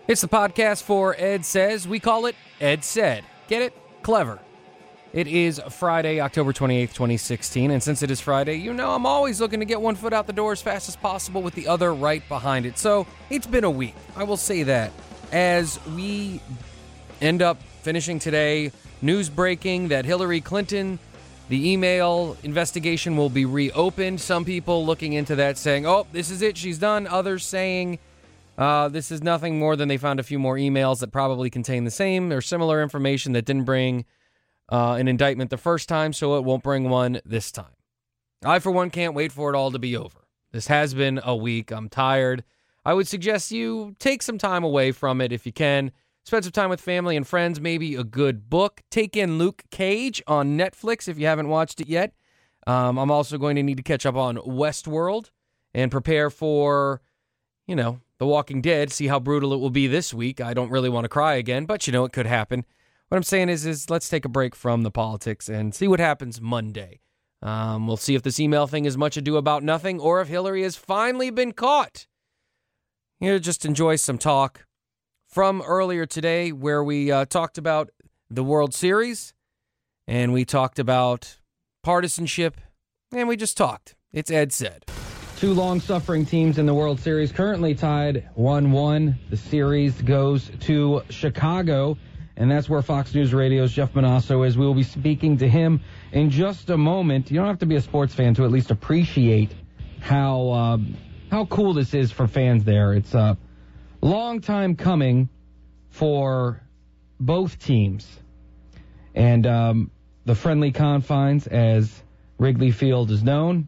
It's the podcast for Ed Says. We call it Ed Said. Get it? Clever. It is Friday, October 28th, 2016, and since it is Friday, you know I'm always looking to get one foot out the door as fast as possible with the other right behind it. So it's been a week, I will say that. As we end up finishing today, news breaking that Hillary Clinton, the email investigation will be reopened. Some people looking into that saying, oh, this is it, she's done. Others saying this is nothing more than they found a few more emails that probably contain the same or similar information that didn't bring an indictment the first time, so it won't bring one this time. I, for one, can't wait for it all to be over. This has been a week. I'm tired. I would suggest you take some time away from it if you can. Spend some time with family and friends, maybe a good book. Take in Luke Cage on Netflix if you haven't watched it yet. I'm also going to need to catch up on Westworld and prepare for, The Walking Dead, see how brutal it will be this week. I don't really want to cry again, but it could happen. What I'm saying is let's take a break from the politics and see what happens Monday. We'll see if this email thing is much ado about nothing or if Hillary has finally been caught. Just enjoy some talk from earlier today where we talked about the World Series and we talked about partisanship and we just talked. It's Ed Said. Two long-suffering teams in the World Series currently tied 1-1. The series goes to Chicago. And that's where Fox News Radio's Jeff Manasso is. We will be speaking to him in just a moment. You don't have to be a sports fan to at least appreciate how cool this is for fans there. It's a long time coming for both teams. And the friendly confines, as Wrigley Field is known,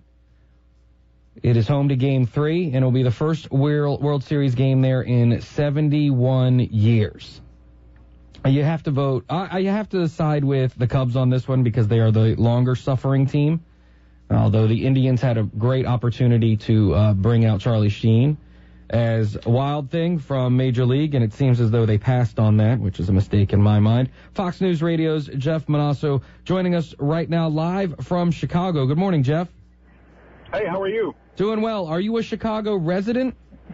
it is home to Game 3, and it will be the first World Series game there in 71 years. You have to vote. You have to side with the Cubs on this one because they are the longer-suffering team. Although the Indians had a great opportunity to bring out Charlie Sheen as a Wild Thing from Major League, and it seems as though they passed on that, which is a mistake in my mind. Fox News Radio's Jeff Manasso joining us right now live from Chicago. Good morning, Jeff. Hey, how are you? Doing well. Are you a Chicago resident?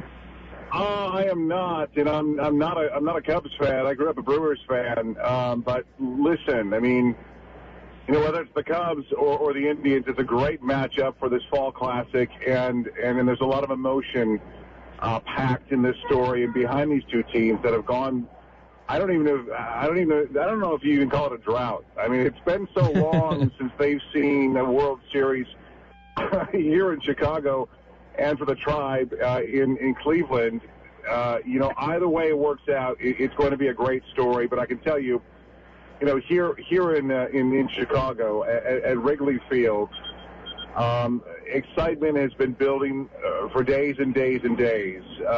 I am not, and I'm not a Cubs fan. I grew up a Brewers fan. But listen, whether it's the Cubs or the Indians, it's a great matchup for this fall classic, and there's a lot of emotion packed in this story and behind these two teams that have gone. I don't know if you can call it a drought. It's been so long since they've seen a World Series here in Chicago. And for the Tribe in Cleveland, either way it works out, it's going to be a great story. But I can tell you, here in Chicago at Wrigley Field, excitement has been building for days and days and days. There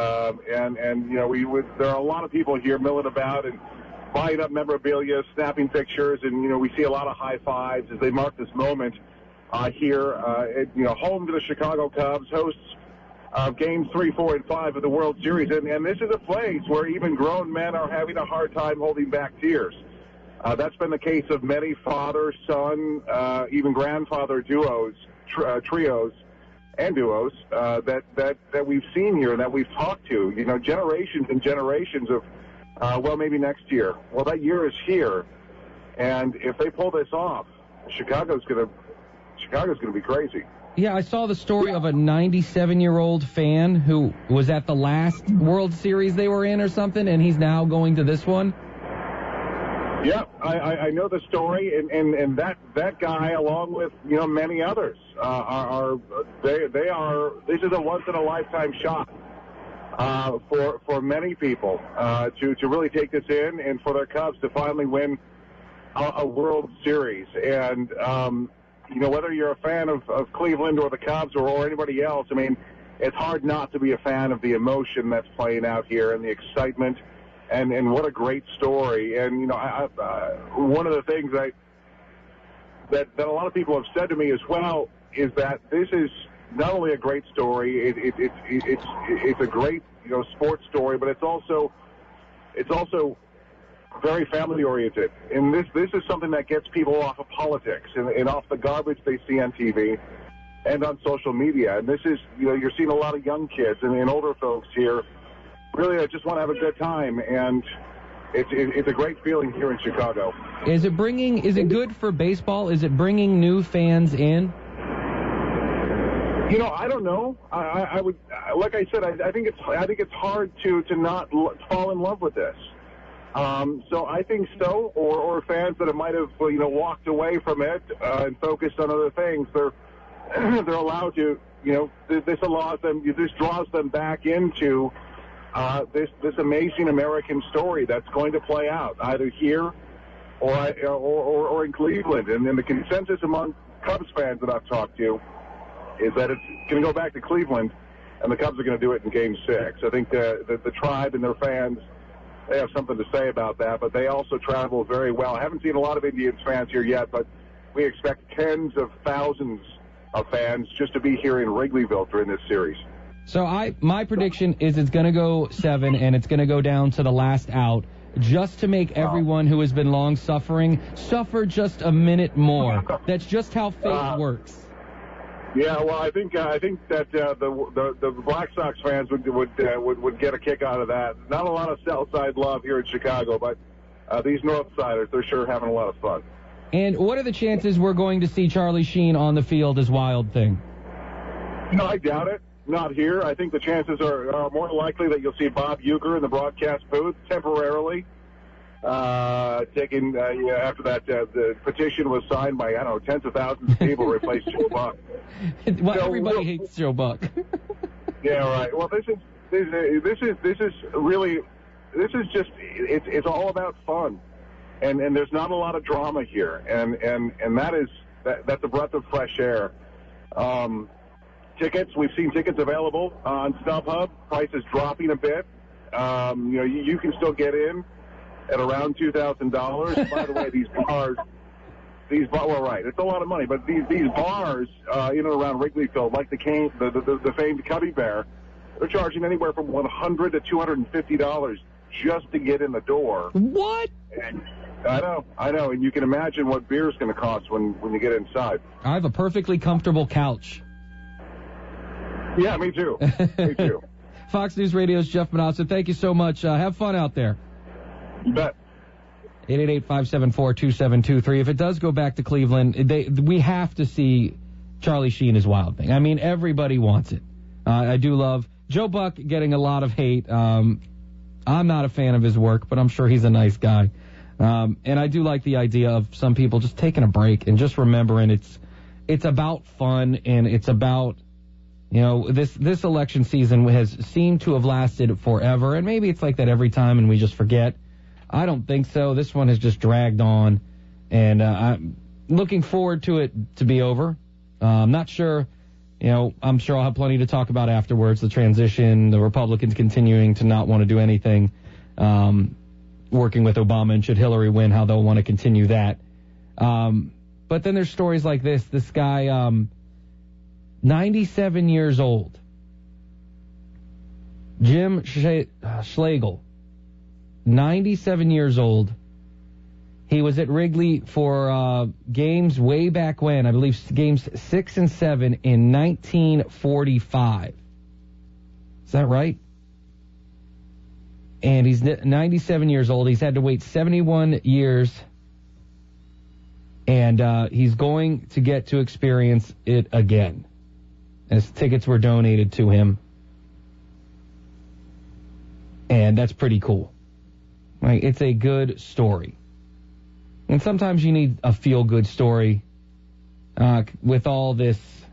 are a lot of people here milling about and buying up memorabilia, snapping pictures, and we see a lot of high fives as they mark this moment. Here, home to the Chicago Cubs, hosts Games 3, 4, and 5 of the World Series. And this is a place where even grown men are having a hard time holding back tears. That's been the case of many father, son, even grandfather trios, and duos that we've seen here and that we've talked to. Generations and generations of, maybe next year. Well, that year is here. And if they pull this off, Chicago's going to be crazy. Yeah, I saw the story of a 97-year-old fan who was at the last World Series they were in or something, and he's now going to this one. Yeah, I know the story, and that guy, along with many others, this is a once-in-a-lifetime shot for many people to really take this in, and for their Cubs to finally win a World Series. And whether you're a fan of Cleveland or the Cubs or anybody else, it's hard not to be a fan of the emotion that's playing out here and the excitement, and what a great story. And one of the things that a lot of people have said to me as well is that this is not only a great story, it's a great sports story, but it's also very family-oriented. And this is something that gets people off of politics and off the garbage they see on TV and on social media. And this is, you're seeing a lot of young kids and older folks here really just want to have a good time, and it's a great feeling here in Chicago. Is it good for baseball? Is it bringing new fans in? I don't know. I would, like I said, I think it's hard to not fall in love with this. So I think so, or fans that might have walked away from it and focused on other things. They're allowed to. This draws them back into this amazing American story that's going to play out either here or in Cleveland. And then the consensus among Cubs fans that I've talked to is that it's going to go back to Cleveland, and the Cubs are going to do it in Game 6. I think the tribe and their fans, they have something to say about that, but they also travel very well. I haven't seen a lot of Indians fans here yet, but we expect tens of thousands of fans just to be here in Wrigleyville during this series. So my prediction is it's going to go 7, and it's going to go down to the last out, just to make everyone who has been long suffering suffer just a minute more. That's just how fate works. Yeah, well, I think that the Black Sox fans would get a kick out of that. Not a lot of South Side love here in Chicago, but these North Siders, they're sure having a lot of fun. And what are the chances we're going to see Charlie Sheen on the field as Wild Thing? I doubt it. Not here. I think the chances are more likely that you'll see Bob Uecker in the broadcast booth temporarily. Taking after that, the petition was signed by tens of thousands of people to replace Joe Buck. Well, everybody hates Joe Buck. Yeah, right. Well, this is really just it's all about fun, and there's not a lot of drama here, and that's a breath of fresh air. Tickets, we've seen tickets available on StubHub. Prices dropping a bit. You can still get in at around $2,000. By the way, well, right, it's a lot of money, but these bars in and around Wrigleyville, like the famed Cubby Bear, they're charging anywhere from $100 to $250 just to get in the door. What? And I know, and you can imagine what beer's going to cost when you get inside. I have a perfectly comfortable couch. Yeah, me too. Me too. Fox News Radio's Jeff Manasseh. Thank you so much. Have fun out there. You bet. 888-574-2723. If it does go back to Cleveland, we have to see Charlie Sheen as Wild Thing. I mean, everybody wants it. I do love Joe Buck getting a lot of hate. I'm not a fan of his work, but I'm sure he's a nice guy. And I do like the idea of some people just taking a break and just remembering it's about fun, and it's about, this election season has seemed to have lasted forever, and maybe it's like that every time and we just forget. I don't think so. This one has just dragged on, and I'm looking forward to it to be over. I'm not sure, I'm sure I'll have plenty to talk about afterwards. The transition, the Republicans continuing to not want to do anything, working with Obama, and should Hillary win, how they'll want to continue that. But then there's stories like this. This guy, 97 years old, Jim Schlegel, 97 years old. He was at Wrigley for games way back when, I believe games 6 and 7 in 1945. Is that right? And he's 97 years old. He's had to wait 71 years, and he's going to get to experience it again, as tickets were donated to him. And that's pretty cool. Right? It's a good story. And sometimes you need a feel-good story with all this,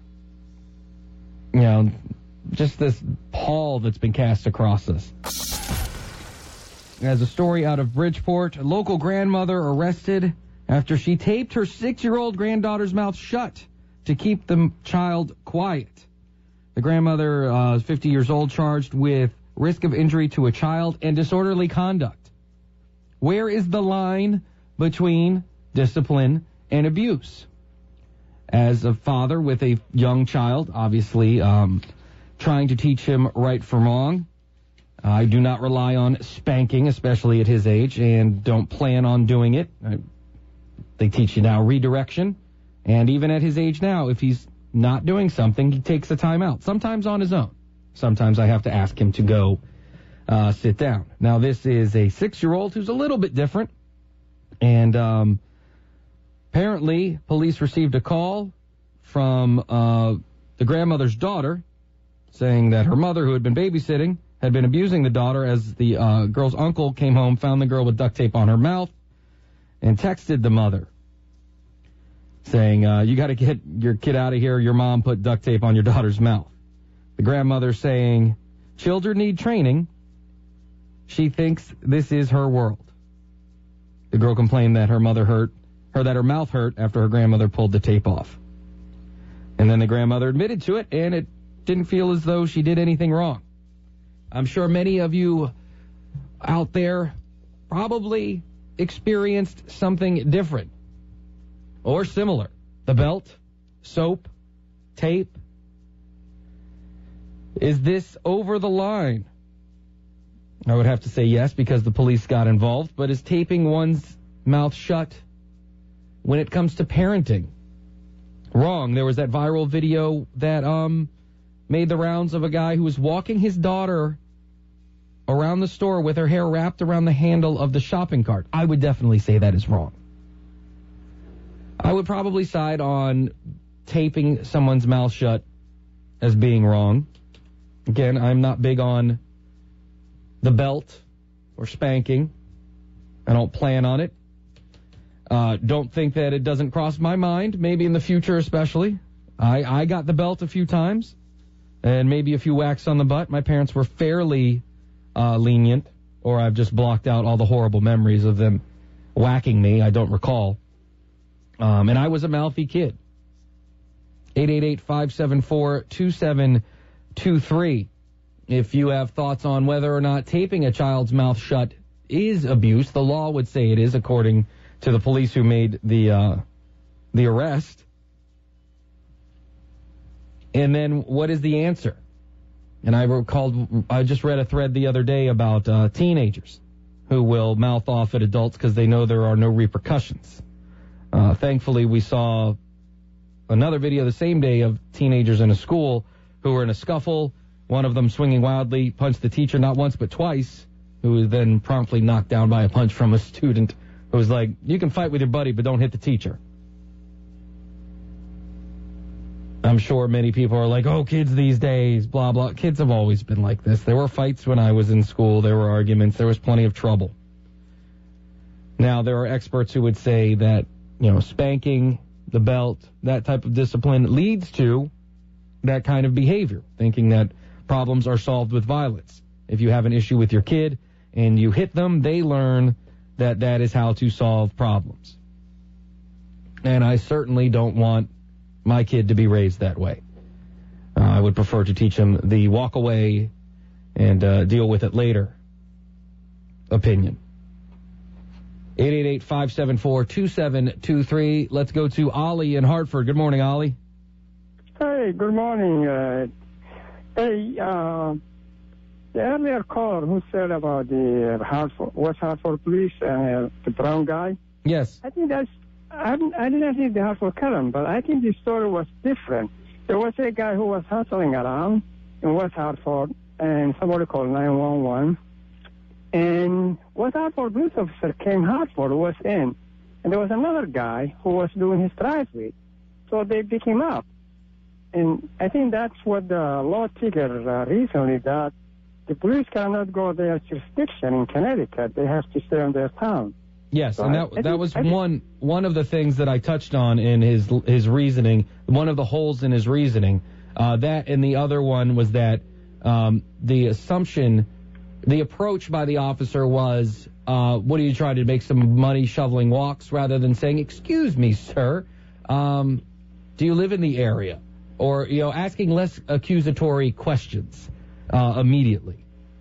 just this pall that's been cast across us. As a story out of Bridgeport, a local grandmother arrested after she taped her 6-year-old granddaughter's mouth shut to keep the child quiet. The grandmother is 50 years old, charged with risk of injury to a child and disorderly conduct. Where is the line between discipline and abuse? As a father with a young child, obviously trying to teach him right from wrong, I do not rely on spanking, especially at his age, and don't plan on doing it. They teach you now redirection, and even at his age now, if he's not doing something, he takes the time out, sometimes on his own. Sometimes I have to ask him to go sit down. Now, this is a 6-year-old who's a little bit different. And apparently, police received a call from the grandmother's daughter saying that her mother, who had been babysitting, had been abusing the daughter as the girl's uncle came home, found the girl with duct tape on her mouth, and texted the mother saying, you got to get your kid out of here. Your mom put duct tape on your daughter's mouth. The grandmother saying, children need training. She thinks this is her world. The girl complained that her mouth hurt after her grandmother pulled the tape off. And then the grandmother admitted to it, and it didn't feel as though she did anything wrong. I'm sure many of you out there probably experienced something different or similar. The belt, soap, tape. Is this over the line? I would have to say yes, because the police got involved, but is taping one's mouth shut when it comes to parenting wrong? There was that viral video that made the rounds of a guy who was walking his daughter around the store with her hair wrapped around the handle of the shopping cart. I would definitely say that is wrong. I would probably side on taping someone's mouth shut as being wrong. Again, I'm not big on the belt or spanking. I don't plan on it. Don't think that it doesn't cross my mind, maybe in the future especially. I got the belt a few times, and maybe a few whacks on the butt. My parents were fairly lenient, or I've just blocked out all the horrible memories of them whacking me. I don't recall. And I was a mouthy kid. 888-574-2723. If you have thoughts on whether or not taping a child's mouth shut is abuse, the law would say it is, according to the police who made the arrest. And then what is the answer? And I just read a thread the other day about teenagers who will mouth off at adults because they know there are no repercussions. Thankfully, we saw another video the same day of teenagers in a school who were in a scuffle, one of them swinging wildly, punched the teacher not once but twice, who was then promptly knocked down by a punch from a student who was like, you can fight with your buddy, but don't hit the teacher. I'm sure many people are like, oh, kids these days, blah, blah. Kids have always been like this. There were fights when I was in school. There were arguments. There was plenty of trouble. Now, there are experts who would say that, spanking, the belt, that type of discipline leads to that kind of behavior, thinking that problems are solved with violence. If you have an issue with your kid and you hit them, they learn that that is how to solve problems. And I certainly don't want my kid to be raised that way. I would prefer to teach him the walk away and deal with it later opinion. 888-574-2723. Let's go to Ollie in Hartford. Good morning, Ollie. Hey, good morning. The earlier caller who said about the West Hartford police and the brown guy. Yes. I think I didn't see the Hartford Current, but I think the story was different. There was a guy who was hustling around in West Hartford, and somebody called 911. And West Hartford police officer came Hartford, was in, and there was another guy who was doing his driveway. So they picked him up. And I think that's what the law triggered recently, that the police cannot go their jurisdiction in Connecticut. They have to stay in their town. Yes, so and that was one of the things that I touched on in his reasoning, one of the holes in his reasoning. That and the other one was that the assumption, the approach by the officer was, what are you trying to make some money shoveling walks, rather than saying, excuse me, sir, do you live in the area? Or, asking less accusatory questions immediately.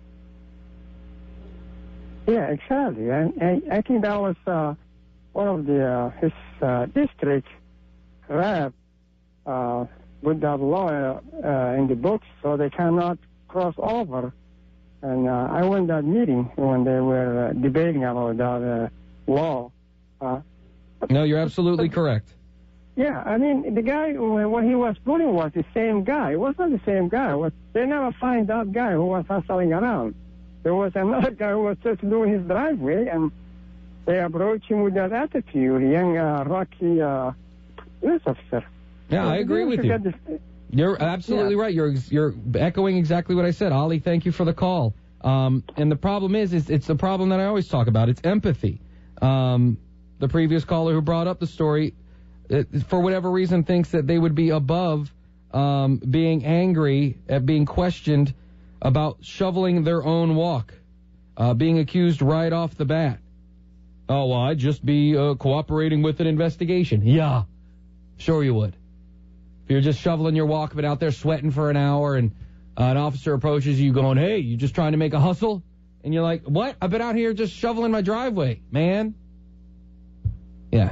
Yeah, exactly. I think that was one of his district rep with that law in the books, so they cannot cross over. And I went to that meeting when they were debating about that law. No, you're absolutely correct. Yeah, I mean, the guy, when he was bullying was the same guy. It was not the same guy. They never find that guy who was hustling around. there was another guy who was just doing his driveway, and they approached him with that attitude, young Rocky police officer. Yeah, I agree with you. You're absolutely right. You're echoing exactly what I said. Ali, thank you for the call. And the problem is it's the problem that I always talk about. It's empathy. The previous caller who brought up the story, for whatever reason, thinks that they would be above being angry at being questioned about shoveling their own walk, being accused right off the bat. Oh, well, I'd just be cooperating with an investigation. Yeah, sure you would. If you're just shoveling your walk, but out there sweating for an hour, and an officer approaches you going, hey, you just trying to make a hustle? And you're like, what? I've been out here just shoveling my driveway, man. Yeah,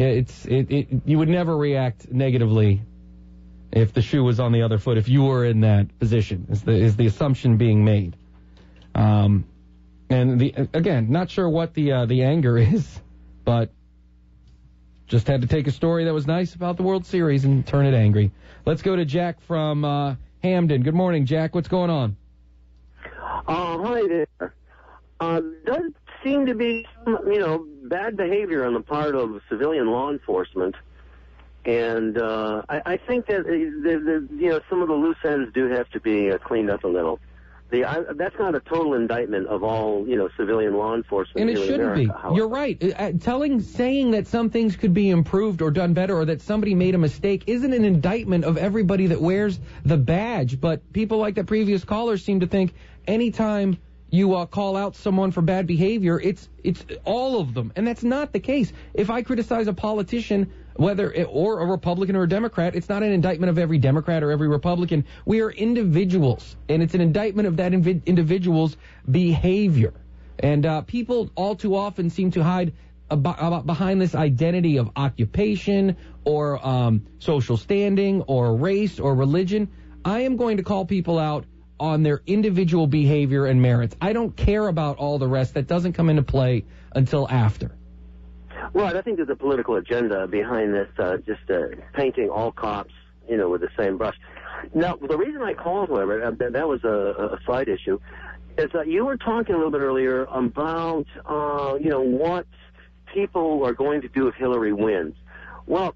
you would never react negatively if the shoe was on the other foot, if you were in that position, is the assumption being made. And again, not sure what the anger is, but just had to take a story that was nice about the World Series and turn it angry. Let's go to Jack from Hamden. Good morning, Jack. What's going on? Hi there. Does seem to be some, bad behavior on the part of civilian law enforcement. And I think that some of the loose ends do have to be cleaned up a little. That's not a total indictment of all civilian law enforcement. And it shouldn't be. You're right. Saying that some things could be improved or done better, or that somebody made a mistake, isn't an indictment of everybody that wears the badge. But people like the previous caller seem to think anytime you call out someone for bad behavior, it's all of them, and that's not the case. If I criticize a politician, or a Republican or a Democrat, it's not an indictment of every Democrat or every Republican. We are individuals, and it's an indictment of that individual's behavior. And people all too often seem to hide behind this identity of occupation or social standing or race or religion. I am going to call people out on their individual behavior and merits. I don't care about all the rest. That doesn't come into play until after. Right, I think there's a political agenda behind this, painting all cops, with the same brush. Now, the reason I called, however, that was a side issue, is that you were talking a little bit earlier about, what people are going to do if Hillary wins. Well,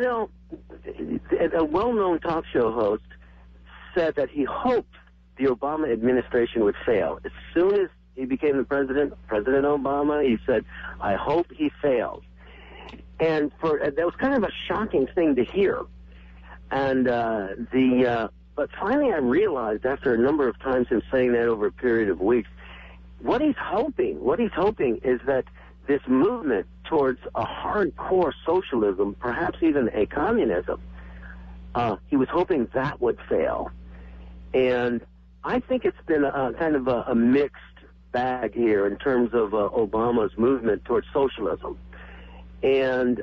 a well-known talk show host said that he hoped the Obama administration would fail. As soon as he became the President Obama, he said, I hope he fails. And that was kind of a shocking thing to hear. And but finally I realized after a number of times him saying that over a period of weeks, what he's hoping is that this movement towards a hardcore socialism, perhaps even a communism, he was hoping that would fail. And I think it's been kind of a mixed bag here in terms of Obama's movement towards socialism. And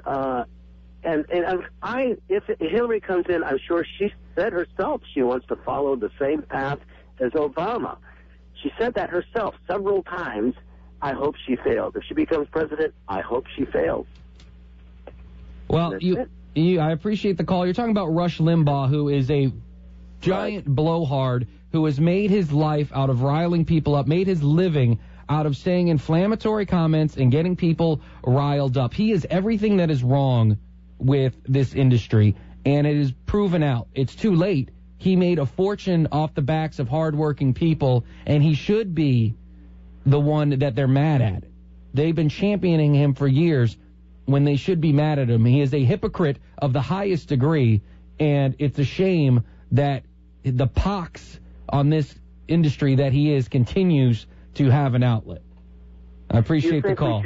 if Hillary comes in, I'm sure she said herself she wants to follow the same path as Obama. She said that herself several times. I hope she fails. If she becomes president, I hope she fails. Well, I appreciate the call. You're talking about Rush Limbaugh, who is a giant blowhard who has made his life out of riling people up, made his living out of saying inflammatory comments and getting people riled up. He is everything that is wrong with this industry, and it is proven out. It's too late. He made a fortune off the backs of hardworking people, and he should be the one that they're mad at. They've been championing him for years when they should be mad at him. He is a hypocrite of the highest degree, and it's a shame that the pox on this industry that he is continues to have an outlet. I appreciate the call.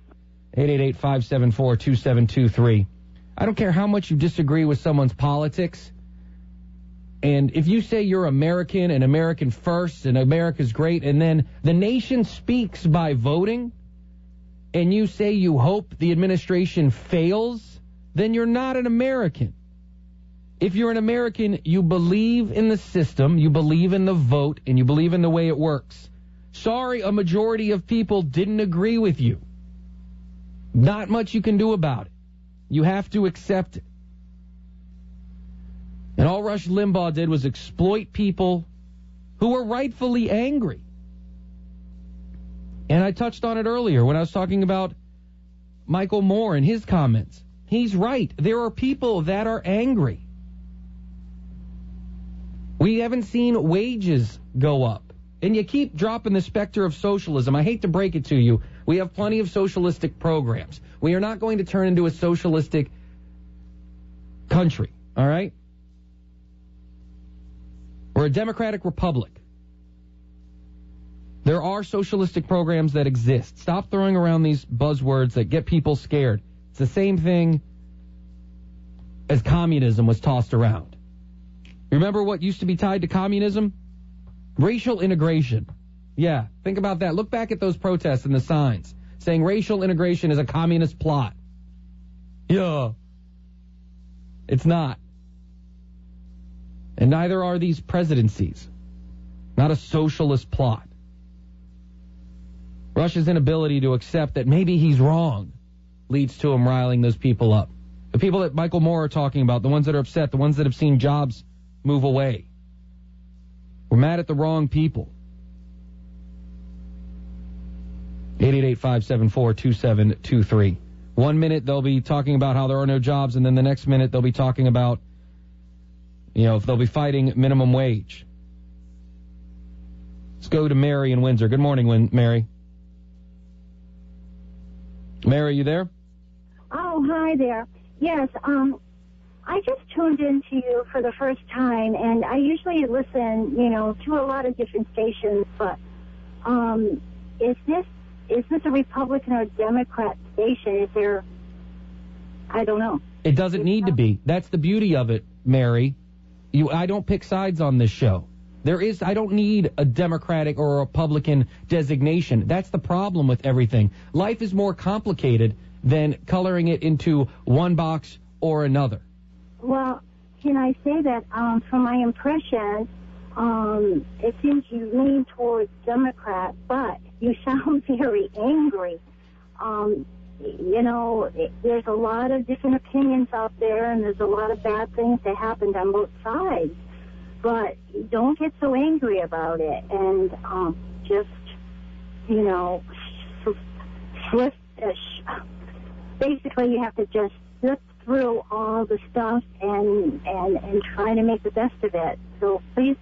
888-574-2723. I don't care how much you disagree with someone's politics. And if you say you're American and American first and America's great, and then the nation speaks by voting, and you say you hope the administration fails, then you're not an American. If you're an American, you believe in the system, you believe in the vote, and you believe in the way it works. Sorry, a majority of people didn't agree with you. Not much you can do about it. You have to accept it. And all Rush Limbaugh did was exploit people who were rightfully angry. And I touched on it earlier when I was talking about Michael Moore and his comments. He's right. There are people that are angry. We haven't seen wages go up. And you keep dropping the specter of socialism. I hate to break it to you. We have plenty of socialistic programs. We are not going to turn into a socialistic country, all right? We're a democratic republic. There are socialistic programs that exist. Stop throwing around these buzzwords that get people scared. It's the same thing as communism was tossed around. Remember what used to be tied to communism? Racial integration. Yeah, think about that. Look back at those protests and the signs saying racial integration is a communist plot. Yeah. It's not. And neither are these presidencies. Not a socialist plot. Rush's inability to accept that maybe he's wrong leads to him riling those people up. The people that Michael Moore are talking about, the ones that are upset, the ones that have seen jobs move away. We're mad at the wrong people. 888-574-2723. 1 minute they'll be talking about how there are no jobs, and then the next minute they'll be talking about, if they'll be fighting minimum wage. Let's go to Mary in Windsor. Good morning, Mary. Mary, you there? Oh, hi there. Yes, I just tuned into you for the first time, and I usually listen, to a lot of different stations, but is this a Republican or Democrat station? Is there, I don't know. It doesn't need to be. That's the beauty of it, Mary. I don't pick sides on this show. I don't need a Democratic or a Republican designation. That's the problem with everything. Life is more complicated than coloring it into one box or another. Well, can I say that from my impression, it seems you lean towards Democrat, but you sound very angry. There's a lot of different opinions out there, and there's a lot of bad things that happened on both sides. But don't get so angry about it, and basically you have to just slip through all the stuff and try to make the best of it. So please,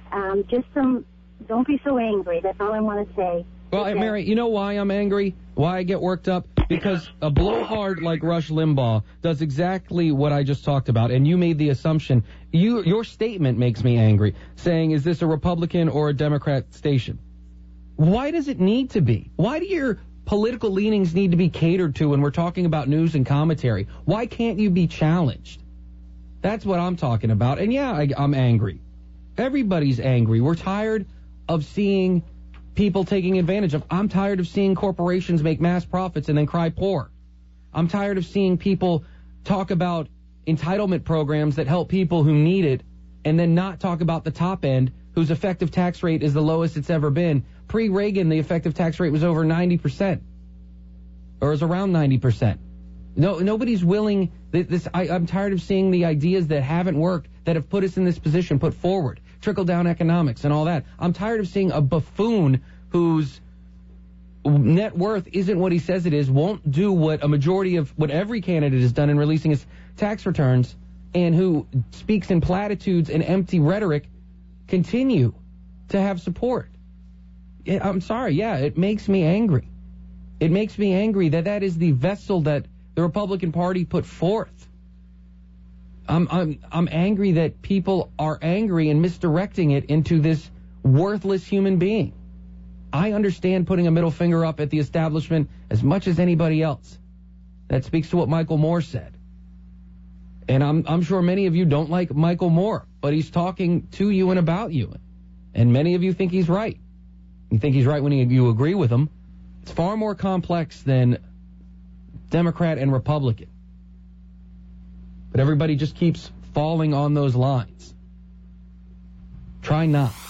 don't be so angry. That's all I want to say. Well, okay. Mary, you know why I'm angry? Why I get worked up? Because a blowhard like Rush Limbaugh does exactly what I just talked about, and you made the assumption. Your statement makes me angry, saying, is this a Republican or a Democrat station? Why does it need to be? Why do your political leanings need to be catered to when we're talking about news and commentary? Why can't you be challenged? That's what I'm talking about. And yeah, I'm angry. Everybody's angry. We're tired of seeing people taking advantage of. I'm tired of seeing corporations make mass profits and then cry poor. I'm tired of seeing people talk about entitlement programs that help people who need it and then not talk about the top end whose effective tax rate is the lowest it's ever been. Pre-Reagan, the effective tax rate was over 90%, or is around 90%. Nobody's willing. I'm tired of seeing the ideas that haven't worked, that have put us in this position, put forward, trickle-down economics and all that. I'm tired of seeing a buffoon whose net worth isn't what he says it is, won't do what a majority of what every candidate has done in releasing his tax returns, and who speaks in platitudes and empty rhetoric, continue to have support. I'm sorry, yeah, it makes me angry. It makes me angry that is the vessel that the Republican Party put forth. I'm angry that people are angry and misdirecting it into this worthless human being. I understand putting a middle finger up at the establishment as much as anybody else. That speaks to what Michael Moore said. And I'm sure many of you don't like Michael Moore, but he's talking to you and about you. And many of you think he's right. You think he's right when you agree with him. It's far more complex than Democrat and Republican. But everybody just keeps falling on those lines. Try not.